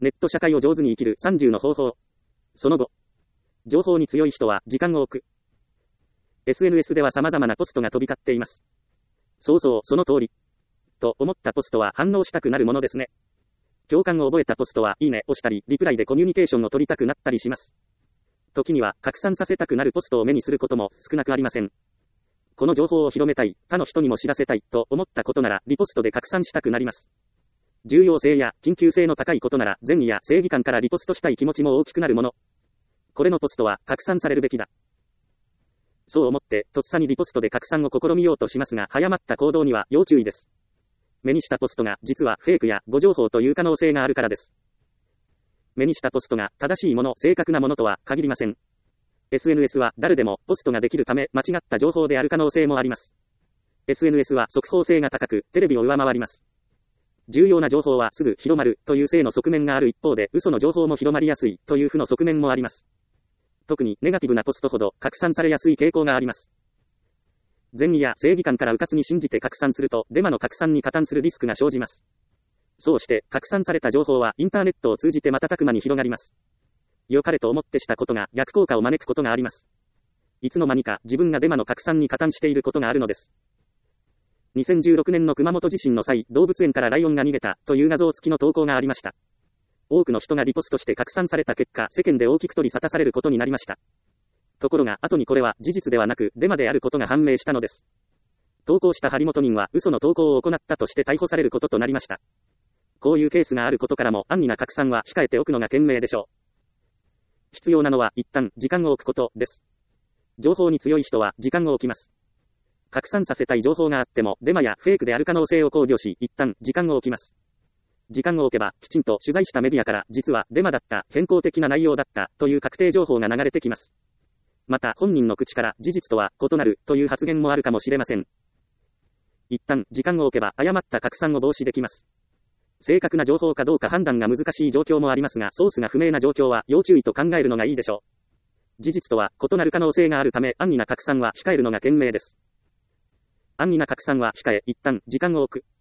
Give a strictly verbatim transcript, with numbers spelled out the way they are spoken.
ネット社会を上手に生きるさんじゅうの方法。その後。情報に強い人は時間を置く。エスエヌエス では様々なポストが飛び交っています。そうそう、その通り。と思ったポストは反応したくなるものですね。共感を覚えたポストはいいねをしたり、リプライでコミュニケーションを取りたくなったりします。時には拡散させたくなるポストを目にすることも少なくありません。この情報を広めたい、他の人にも知らせたいと思ったことならリポストで拡散したくなります。重要性や緊急性の高いことなら善意や正義感からリポストしたい気持ちも大きくなるもの。これのポストは拡散されるべきだ。そう思ってとっさにリポストで拡散を試みようとしますが、早まった行動には要注意です。目にしたポストが実はフェイクや誤情報という可能性があるからです。目にしたポストが正しいもの、正確なものとは限りません。エスエヌエス は誰でもポストができるため間違った情報である可能性もあります。エスエヌエス は速報性が高く、テレビを上回ります。重要な情報はすぐ広まるという正の側面がある一方で、嘘の情報も広まりやすいという負の側面もあります。特にネガティブなポストほど拡散されやすい傾向があります。善意や正義感から迂闊に信じて拡散すると、デマの拡散に加担するリスクが生じます。そうして、拡散された情報はインターネットを通じて瞬く間に広がります。良かれと思ってしたことが逆効果を招くことがあります。いつの間にか自分がデマの拡散に加担していることがあるのです。にせんじゅうろくねんの熊本地震の際、動物園からライオンが逃げたという画像付きの投稿がありました。多くの人がリポストして拡散された結果、世間で大きく取り沙汰されることになりました。ところが、後にこれは事実ではなくデマであることが判明したのです。投稿した張本人は嘘の投稿を行ったとして逮捕されることとなりました。こういうケースがあることからも、安易な拡散は控えておくのが賢明でしょう。必要なのは一旦時間を置くことです。情報に強い人は時間を置きます。拡散させたい情報があってもデマやフェイクである可能性を考慮し、一旦時間を置きます。時間を置けばきちんと取材したメディアから実はデマだった、偏向的な内容だったという確定情報が流れてきます。また本人の口から事実とは異なるという発言もあるかもしれません。一旦時間を置けば誤った拡散を防止できます。正確な情報かどうか判断が難しい状況もありますが、ソースが不明な状況は要注意と考えるのがいいでしょう。事実とは異なる可能性があるため、安易な拡散は控えるのが賢明です。安易な拡散は控え、一旦時間を置く。